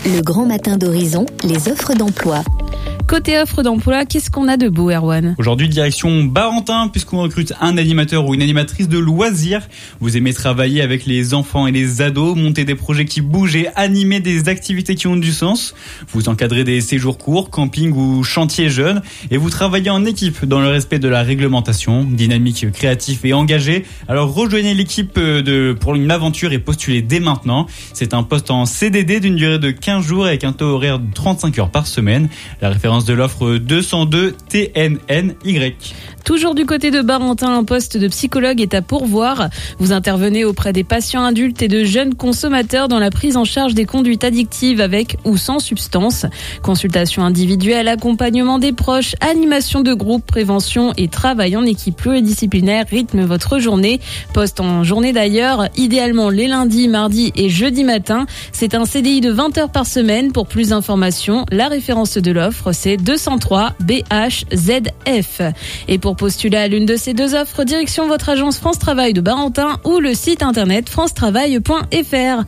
Le grand matin d'Horizon, les offres d'emploi. Côté offre d'emploi, qu'est-ce qu'on a de beau, Erwan ? Aujourd'hui, direction Barentin, puisqu'on recrute un animateur ou une animatrice de loisirs. Vous aimez travailler avec les enfants et les ados, monter des projets qui bougent et animer des activités qui ont du sens. Vous encadrez des séjours courts, camping ou chantiers jeunes, et vous travaillez en équipe dans le respect de la réglementation, dynamique, créatif et engagé. Alors rejoignez l'équipe pour une aventure et postulez dès maintenant. C'est un poste en CDD d'une durée de 15 jours avec un taux horaire de 35 heures par semaine. La référence de l'offre 202 TNNY. Toujours du côté de Barentin, un poste de psychologue est à pourvoir. Vous intervenez auprès des patients adultes et de jeunes consommateurs dans la prise en charge des conduites addictives avec ou sans substance. Consultation individuelle, accompagnement des proches, animation de groupe, prévention et travail en équipe pluridisciplinaire rythment votre journée. Poste en journée d'ailleurs, idéalement les lundis, mardis et jeudis matin. C'est un CDI de 20 heures par semaine. Pour plus d'informations, la référence de l'offre, c'est 203 BHZF. Et pour postuler à l'une de ces deux offres, direction votre agence France Travail de Barentin ou le site internet francetravail.fr.